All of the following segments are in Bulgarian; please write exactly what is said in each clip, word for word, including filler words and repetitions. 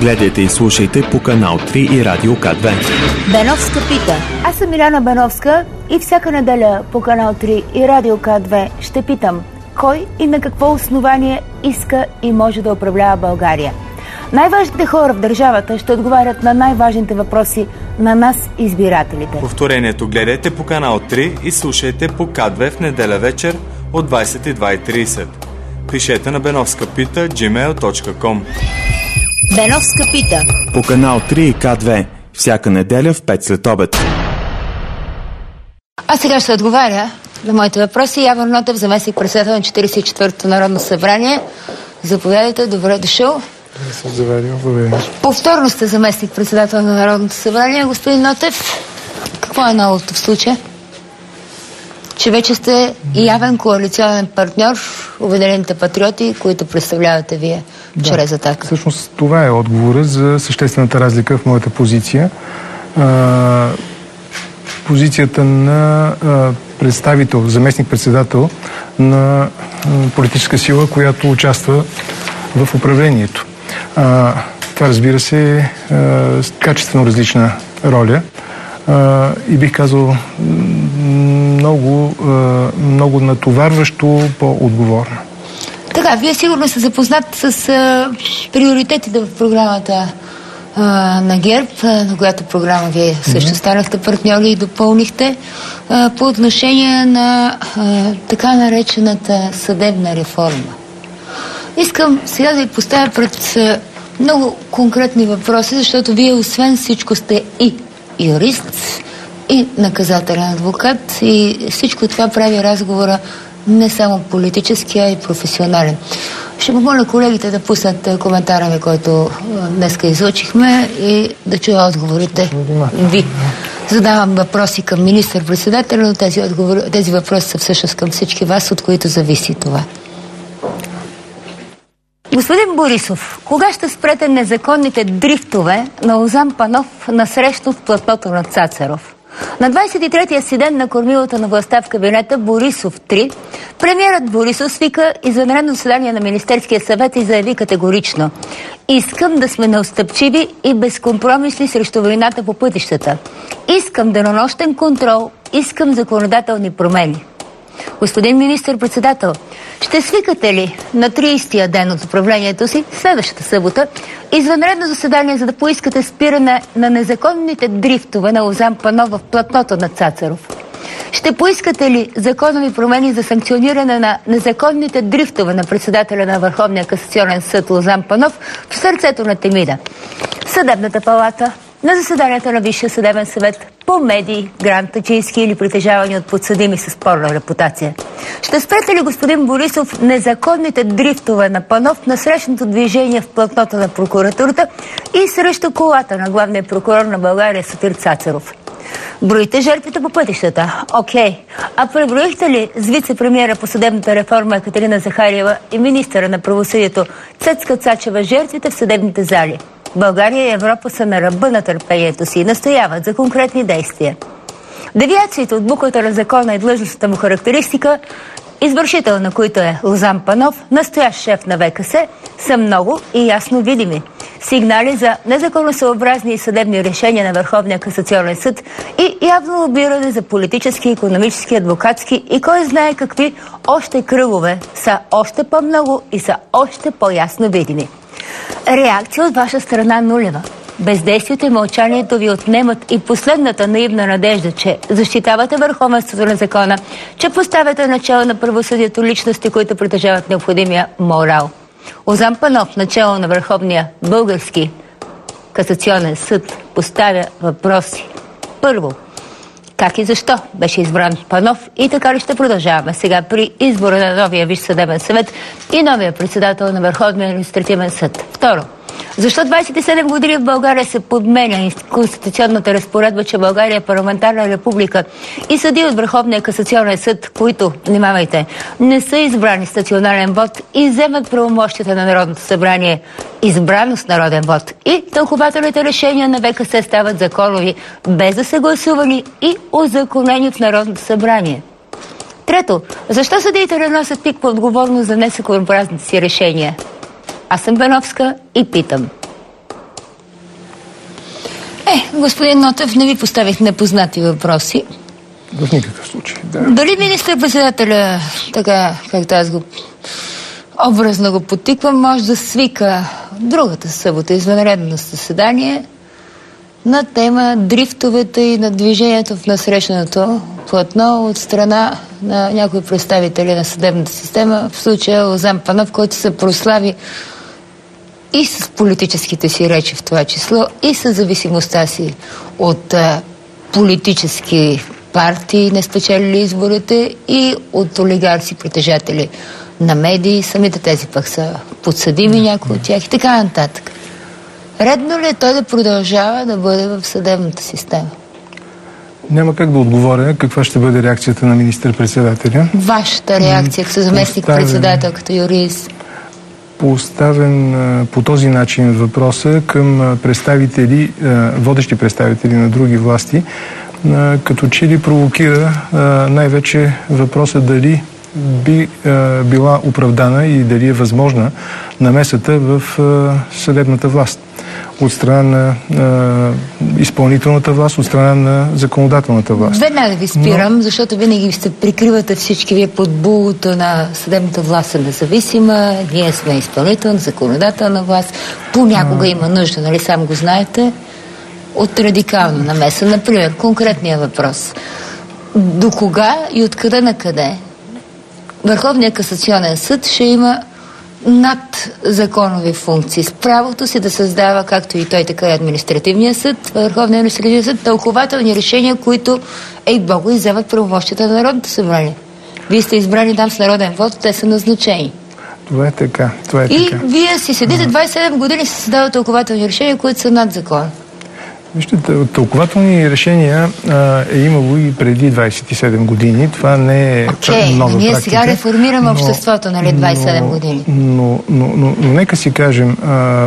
Гледайте и слушайте по канал три и Радио К две. Беновска пита. Аз съм Миляна Беновска и всяка неделя по канал три и Радио К две ще питам кой и на какво основание иска и може да управлява България. Най-важните хора в държавата ще отговарят на най-важните въпроси на нас, избирателите. Повторението гледайте по канал три и слушайте по К две в неделя вечер от двадесет и две и тридесет. Пишете на беновска пита точка джимейл точка ком. Беновска пита. По канал три и К две. Всяка неделя в пет след обед. А сега ще отговаря на моите въпроси. Явор Нотев, заместник председател на четиридесет и четвъртото Народно събрание. Заповядайте, добре дошъл. Повторно сте заместник председател на Народното събрание. Господин Нотев, какво е новото в случая? Че вече сте явен коалиционен партньор, Обединените патриоти, които представлявате вие да, чрез Атака. Всъщност това е отговора за съществената разлика в моята позиция. А, позицията на а, представител, заместник-председател на а, политическа сила, която участва в управлението. А, това, разбира се, е качествено различна роля а, и бих казал много, а, много натоварващо по-отговорна. Така, вие сигурно сте запознат с а, приоритетите в програмата а, на ГЕРБ, а, на която програма вие също станахте партньори и допълнихте а, по отношение на а, така наречената съдебна реформа. Искам сега да ви поставя пред много конкретни въпроси, защото вие освен всичко сте и юрист, и наказателен адвокат, и всичко това прави разговора не само политически, а и професионален. Ще помоля колегите да пуснат коментара ми, който днеска излъчихме, и да чуя отговорите ви. Задавам въпроси към министър-председателя, но тези, отговори, тези въпроси са всъщност към всички вас, от които зависи това. Господин Борисов, кога ще спрете незаконните дрифтове на Лозан Панов насрещу в платното на Цацаров? На двадесет и третия си ден на кормилата на властта в кабинета Борисов три, премиерът Борисов свика извънредно заседание на Министерския съвет и заяви категорично: искам да сме неотстъпчиви и безкомпромисни срещу войната по пътищата. Искам денонощен контрол, искам законодателни промени. Господин министър-председател, ще свикате ли на тридесетия ден от управлението си, следващата събота, извънредно заседание, за да поискате спиране на незаконните дрифтове на Лозан Панов в платното на Цацаров? Ще поискате ли законови промени за санкциониране на незаконните дрифтове на председателя на Върховния касационен съд Лозан Панов в сърцето на Темида? Съдебната палата, на заседанията на Висшия съдебен съвет, по медии, грантаджийски или притежавани от подсъдими с спорна репутация. Ще спрете ли, господин Борисов, незаконните дрифтове на Панов на срещното движение в платното на прокуратурата и срещу колата на главния прокурор на България Сотир Цацаров? Броите жертвите по пътищата. Окей. А преброихте ли с вице-премиера по съдебната реформа Екатерина Захариева и министъра на правосъдието Цецка Цачева жертвите в съдебните зали? България и Европа са на ръба на търпението си и настояват за конкретни действия. Девиациите от буквата на закона и длъжностната му характеристика, извършител на които е Лозан Панов, настоящ шеф на В К С, са много и ясно видими. Сигнали за незаконосъобразни и съдебни решения на Върховния касационен съд и явно лобиране за политически, икономически, адвокатски и кой знае какви още кръгове са още по-много и са още по-ясно видими. Реакция от ваша страна нулева. Бездействието и мълчанието ви отнемат и последната наивна надежда, че защитавате върховенството на закона, че поставяте начало на правосъдието личности, които притежават необходимия морал. Лозан Панов, начало на Върховния български касационен съд, поставя въпроси. Първо, как и защо беше избран Панов и така ли ще продължаваме сега при избора на новия Висш съдебен съвет и новия председател на Върховния административен съд? Второ, защо двадесет и седем години в България се подменя конституционната разпоредба, че България е парламентарна република и съди от Върховния касационен съд, които, внимавайте, не са избрани с национален вод и вземат правомощията на Народното събрание избрано с народен вод, и тълкувателните решения на В К С стават законови, без да са гласувани и узаконени в Народното събрание? Трето, защо съдиите не носят никаква отговорност за незаконосъобразните си решения? Аз съм Беновска и питам. Е, господин Нотев, не ви поставих непознати въпроси. В никакъв случай, да. Дали министър-председателя, така както аз го образно го потиквам, може да свика другата събота извънредно заседание на тема дрифтовете и на движението в насрещното платно от страна на някои представители на съдебната система, в случая Лозан Панов, който се прослави и с политическите си речи в това число, и с зависимостта си от а, политически партии, не спечелили изборите, и от олигарси, притежатели на медии. Самите тези пък са подсъдими, някои от тях и така нататък. Редно ли е той да продължава да бъде в съдебната система? Няма как да отговоря каква ще бъде реакцията на министър-председателя. Вашата реакция като заместник-председател, като юрист? Поставен а, по този начин въпроса към представители, а, водещи представители на други власти, а, като че ли провокира а, най-вече въпроса дали би а, била оправдана и дали е възможна намесата в а, съдебната власт от страна на а, изпълнителната власт, от страна на законодателната власт. Веднага ви спирам, Но... защото винаги се прикривате всички вие под булото на съдебната власт е независима, ние сме изпълнителна, законодателна власт. Понякога а... има нужда, нали сам го знаете, от радикална намеса. Например, конкретния въпрос. До кога и откъде на къде Върховният касационен съд ще има над законови функции с правото си да създава, както и той, така и административния съд, Върховния административен съд, тълкователни решения, които ей богу изземат правомощията на Народното събрание. Вие сте избрани там с народен вод, те са назначени. Това е така. Това е и така. вие си седите двайсет и седем години се създават тълкователни решения, които са над закон. Вижте, тълкователни решения а, е имало и преди двайсет и седем години. Това не е okay, нова ние практика. Сега реформираме но, обществото, нали, двайсет и седем години. Но, но, но, но, но нека си кажем, а,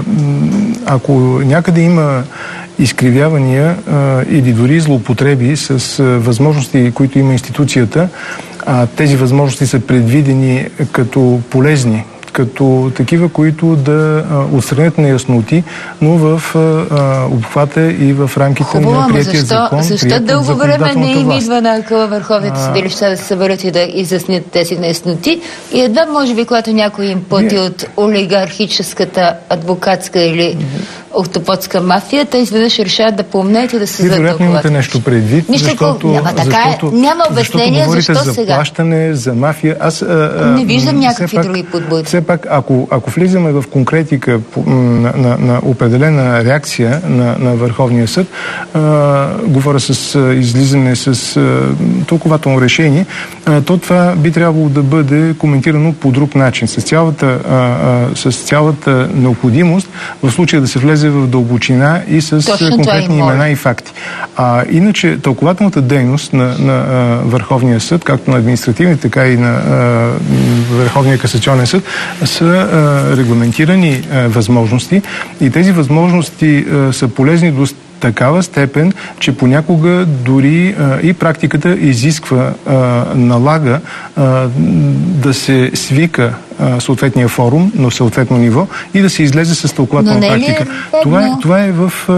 ако някъде има изкривявания а, или дори злоупотреби с а, възможности, които има институцията, а тези възможности са предвидени като полезни, като такива, които да а, отстранят неясноти, но в а, обхвата и в рамките Хубаво, на приятия защо, закон. Защо дълго време не им идва на акъла върховните съдилища да се съберат и да изяснят тези неясноти? И едва, може би, когато някой им плати yeah. от олигархическата, адвокатска или охтопотска мафия, те изведнъж решават да помнеят и да се задължат. Вероятно имате нещо предвид, Нищо защото, няма, така защото, е. Няма обяснение защо за сега. Плащане, за мафия. Аз а, а, не виждам някакви пак, други подбуди. Все пак, ако, ако влизаме в конкретика на, на, на определена реакция на, на Върховния съд, а, говоря с а, излизане с а, тълкователно решение, а, то това би трябвало да бъде коментирано по друг начин, с цялата, а, а, с цялата необходимост в случая да се влезе в дълбочина и с Точно конкретни имена и факти. А, иначе тълкователната дейност на, на а, Върховния съд, както на административния, така и на а, Върховния касационен съд, са а, регламентирани а, възможности и тези възможности а, са полезни до такава степен, че понякога дори а, и практиката изисква, а, налага а, да се свика а, съответния форум на съответно ниво и да се излезе с тълкователна практика. Е това, е, това е в а,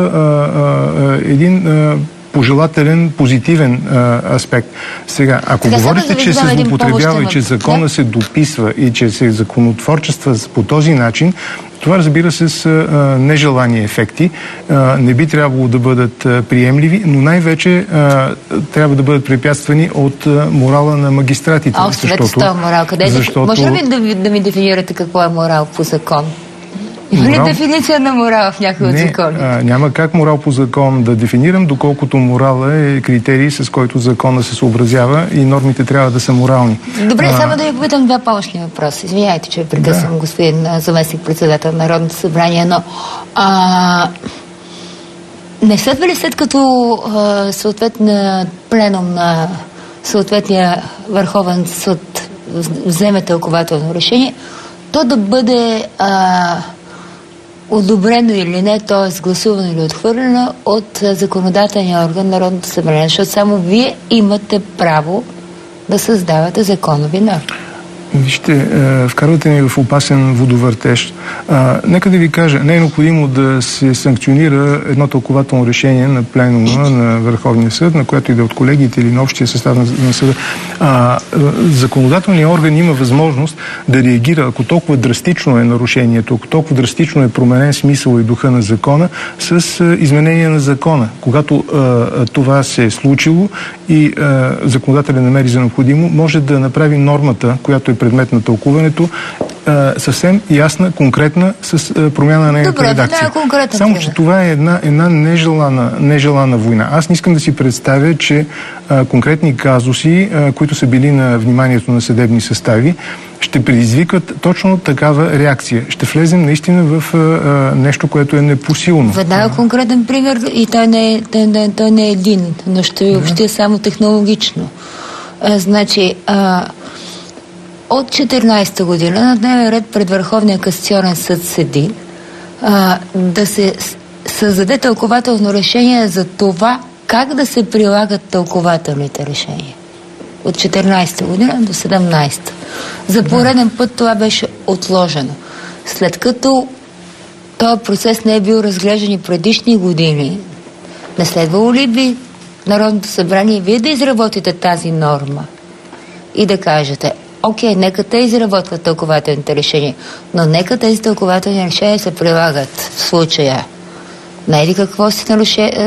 а, един а, пожелателен, позитивен а, аспект. Сега, ако Сега говорите, да че се злоупотребява и че закона да? се дописва и че се законотворчества по този начин, това, разбира се, са а, нежелани ефекти. А, не би трябвало да бъдат а, приемливи, но най-вече а, трябва да бъдат препятствани от а, морала на магистратите. А, оставете с това морал. Къде защото... Може ли да, да ми дефинирате какво е морал по закон? Има ли дефиниция на морал в някои от закони? Не, няма как морал по закон да дефинирам, доколкото морала е критерий, с който закона се съобразява и нормите трябва да са морални. Добре, а... само да ви попитам два помощни въпроса. Извинявайте, че ви прекъсвам, да. господин заместник-председател на Народното събрание, но а... не следва ли след като съответна пленум на съответния Върховен съд вземе тълкователно решение, то да бъде а... одобрено или не, т.е. гласувано или отхвърлено от законодателния орган на Народното събрание, защото само вие имате право да създавате законови норми. Вижте, вкарвате ни в опасен водовъртеж. А, нека да ви кажа, не е необходимо да се санкционира едно тълкователно решение на пленума на Върховния съд, на което и да от колегите или на общия състав на, на съда. А, законодателният орган има възможност да реагира, ако толкова драстично е нарушението, ако толкова драстично е променен смисъл и духа на закона, с а, изменение на закона. Когато а, това се е случило и а, законодателят намери за необходимо, може да направи нормата, която е предмет на тълкуването, съвсем ясна, конкретна, с промяна на нейната редакция. Да, Само, че това е една, една нежелана, нежелана война. Аз не искам да си представя, че а, конкретни казуси, а, които са били на вниманието на съдебни състави, ще предизвикат точно такава реакция. Ще влезем наистина в а, а, нещо, което е непосилно. Веднага конкретен пример и той не е, той не, той не е един, но ще ви общия да. само технологично. А, значи, а, от четиринадесета година на дневен ред пред Върховния касационен съд седи а, да се създаде тълкователно решение за това как да се прилагат тълкователните решения. От четиринадесета година до седемнадесета. За пореден път това беше отложено. След като този процес не е бил разглеждан и предишни години, не следвало ли би Народното събрание вие да изработите тази норма и да кажете: окей, нека те изработват тълкователните решения, но нека тези тълкователни решения се прилагат в случая. Не ли какво се наруши, е,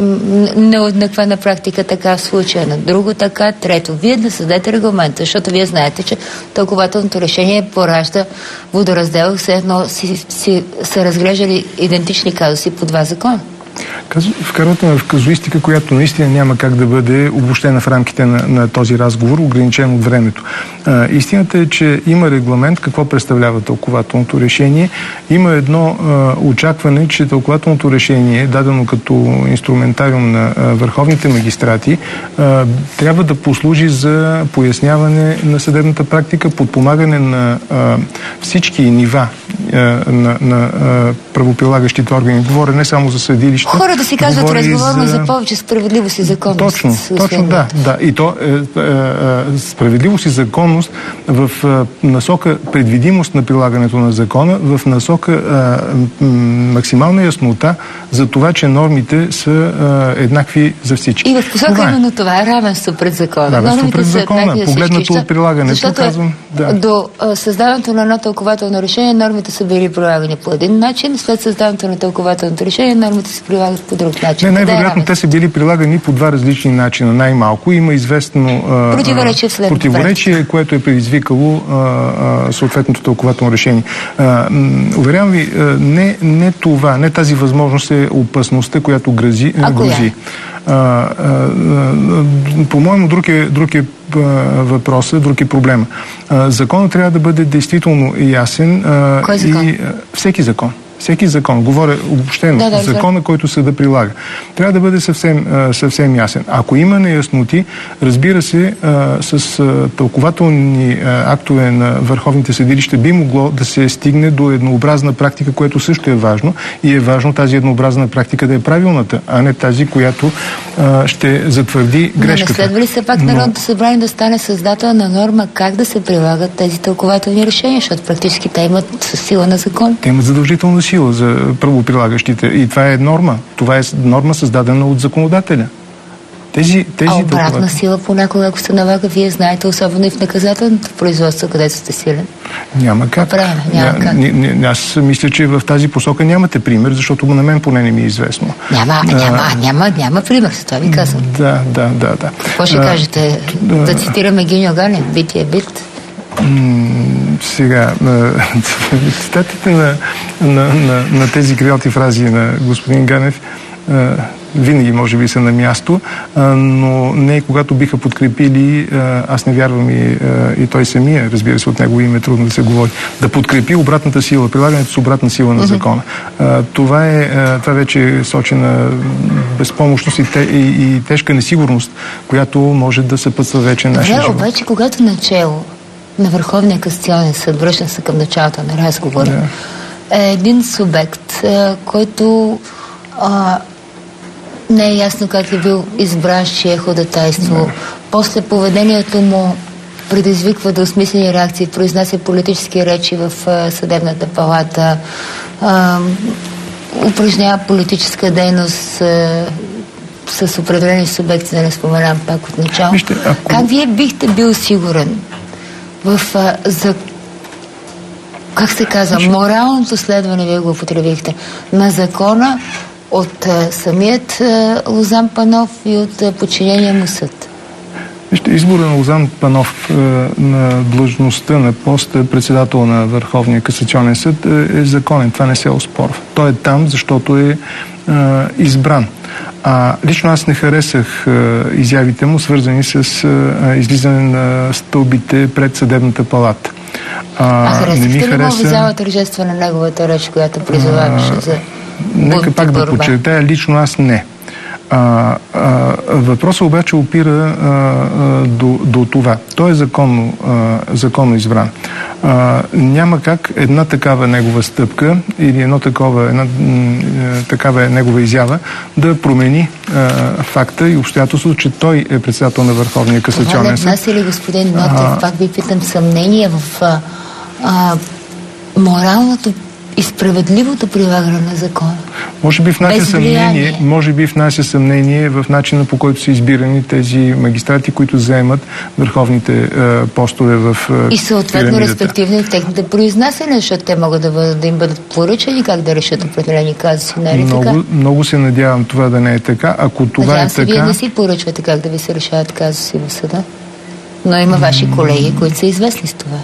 неоднаква на практика така в случая, на друго така, трето. Вие да създадете регламента, защото вие знаете, че тълкователното решение поражда водораздел, все едно си, си са разглеждали идентични казуси по два закона. Вкарвате ме в казуистика, която наистина няма как да бъде обобщена в рамките на, на този разговор, ограничен от времето. А, истината е, че има регламент какво представлява тълкователното решение. Има едно а, очакване, че тълкователното решение, дадено като инструментариум на а, върховните магистрати, а, трябва да послужи за поясняване на съдебната практика, подпомагане на а, всички нива а, на, на а, правоприлагащите органи. Говоря не само за съдилища. Хора да си казват разговорно за... за повече справедливост и законност. Точно, точно да, да. И то е, е, е, справедливост и законност в е, насока предвидимост на прилагането на закона, в насока е, е, максимална яснота за това, че нормите са е, еднакви за всички. И в посока това именно е. това е равенство пред закона. Равенство пред закона, погледнато от прилагането. Защото казвам, да. до е, създаването на едно тълкователно решение нормите са били прилагани по един начин, след създаването на тълкователното решение нормите се прилагат по друг начин. Не, най-вероятно те са били прилагани по два различни начина. Най-малко има известно а, противоречие, в противоречие което е предизвикало а, а, съответното тълкователно решение. А, уверявам ви, а, не, не това, не тази възможност е опасността, която грози. грози. А, а, а, по-моему, друг е, друг е въпроса, друг е проблема. А, законът трябва да бъде действително ясен. А, Кой закон? И, а, всеки закон. Всеки закон, говоря обобщено, да, да, закона, който съда прилага, трябва да бъде съвсем, съвсем ясен. Ако има неясноти, разбира се, с тълкователни актове на върховните съдилища би могло да се стигне до еднообразна практика, което също е важно, и е важно тази еднообразна практика да е правилната, а не тази, която ще затвърди грешката. Но не следва ли се пак Народното събрание да стане създател на норма как да се прилагат тези тълкователни решения, защото практически те имат сила на закон? Те имат задължителна сила за правоприлагащите. И това е норма. Това е норма, създадена от законодателя. Тези, тези а обратна тълковат... сила понякога, ако се налага, вие знаете, особено и в наказателното производство, където сте силен. Няма как. Правильно, няма как. Ня, ня, аз мисля, че в тази посока нямате пример, защото на мен поне не ми е известно. Няма, а, няма, няма, няма пример, за това ви казвам. Да, да, да. да. Какво ще а, кажете? Да, да цитираме Гиньо Ганев, бит е бит. Сега, цитатите на, на, на, на тези крилати фрази на господин Ганев винаги може би са на място, но не когато биха подкрепили, аз не вярвам и, и той самия, разбира се, от него име трудно да се говори, да подкрепи обратната сила, прилагането с обратна сила на закона. Това е, това вече сочи на безпомощност и, те, и, и тежка несигурност, която може да съпътства вече нашия живот. Обаче, когато начело на Върховния касационен съд, връщам се към началото на разговора, yeah. е един субект, който а, не е ясно как е бил избран, чие ходатайство. Yeah. После поведението му предизвиква да осмислени реакции, произнася политически речи в а, съдебната палата, а, упражнява политическа дейност а, с определени субекти, да не споменам пак от начало. Вижте, ако... Как вие бихте бил сигурен в а, за как се казва, моралното следване, вие го употребихте, на закона от а, самият а, Лозан Панов и от а, подчинения му съд? Вижте, избора на Лозан Панов а, на длъжността на поста председател на Върховния касационен съд е, е законен. Това не се оспорва. Той е там, защото е а, избран. А, лично аз не харесах а, изявите му, свързани с а, излизане на стълбите пред съдебната палата. А, а харесахте ли хареса... му взяла тържества на неговата реч, която призоваваше за Нека пак борба. Да подчертая, лично аз не. А, а, въпросът обаче опира а, а, до, до това. Той е законно, а, законно избран. А, няма как една такава негова стъпка или едно такова, една м, такава негова изява да промени а, факта и обстоятелството, че той е председател на Върховния касационен съд. Това не внася ли, господин Нотев, а... пак ви питам, съмнение в а, а, моралното и справедливото прилагане на закона? Може би внася съмнение, може би внася съмнение в начина, по който са избирани тези магистрати, които заемат върховните е, постове в е, и съответно пирамидата. Респективно и в техните произнасяне, защото те могат да, бъдат, да им бъдат поръчани как да решат определени казуси, нали много, така? Много се надявам това да не е така. Ако това надявам е се, така... вие не си поръчвате как да ви се решават казуси в съда, но има ваши колеги, които са известни с това.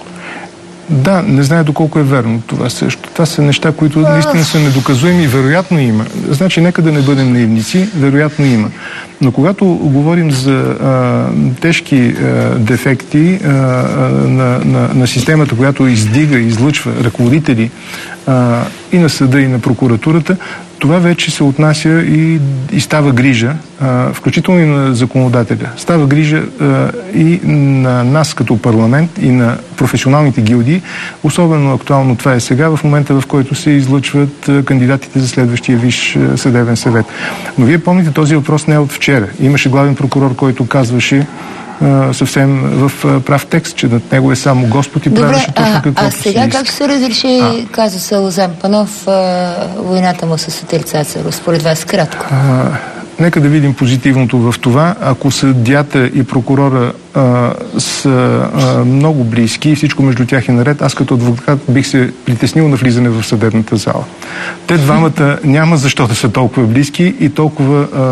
Да, не знае доколко е верно това също. Това са неща, които наистина са недоказуеми. Вероятно има. Значи, нека да не бъдем наивници. Вероятно има. Но когато говорим за а, тежки а, дефекти а, на, на, на системата, която издига, излъчва ръководители а, и на съда, и на прокуратурата, това вече се отнася и, и става грижа, а, включително и на законодателя. Става грижа а, и на нас като парламент, и на професионалните гилдии. Особено актуално това е сега, в момента, в който се излъчват а, кандидатите за следващия Висш съдебен съвет. Но вие помните, този въпрос не е от вчера. Имаше главен прокурор, който казваше а, съвсем в а, прав текст, че над него е само Господ и правеше точно каквото а сега как ще се разреши казуса Лозан Панов, а, войната му с Отир Цацаров, според вас кратко? А, нека да видим позитивното в това. Ако съдията и прокурора а, са а, много близки и всичко между тях е наред, аз като адвокат бих се притеснил на влизане в съдебната зала. Те двамата няма защо да са толкова близки и толкова а,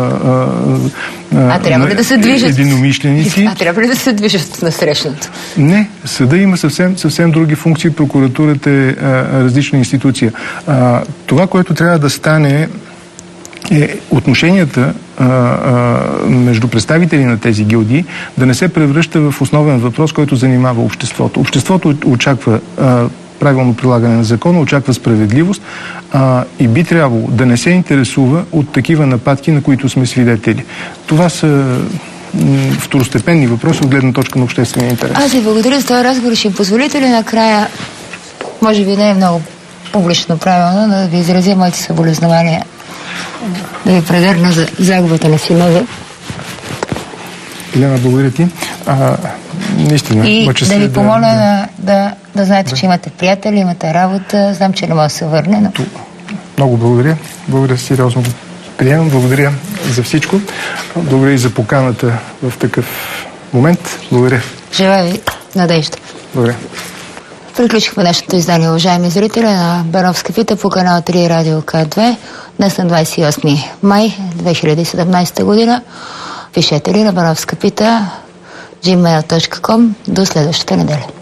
а, а трябва ли да се движат? Единомишленици. А трябва ли да се движат на срещното? Не. Съда има съвсем, съвсем други функции. Прокуратурата е а, различна институция. А, това, което трябва да стане, е отношенията а, а, между представители на тези гилдии да не се превръща в основен въпрос, който занимава обществото. Обществото очаква а, правилно прилагане на закона, очаква справедливост а, и би трябвало да не се интересува от такива нападки, на които сме свидетели. Това са второстепенни въпроси от гледна точка на обществения интерес. Аз ви благодаря за този разговор. Ще позволите ли накрая, може би не е много публично правилно, да ви изразя моите съболезнования, да ви предърна за загубата на синове. Елена, благодаря ти. А, наистина. И да ви помоля да, да, да знаете, да. че имате приятели, имате работа. Знам, че не може да се върне. Но... Много благодаря. Благодаря, сериозно го приемам. Благодаря за всичко. Благодаря и за поканата в такъв момент. Благодаря. Желая ви надежда. Благодаря. Приключихме днешното издание, уважаеми зрители, на Бановска пита по канал три Радио К две. Днес на двадесет и осми май две хиляди и седемнадесета година. Пишете ли на Бановска пита джимейл точка ком. До следващата неделя.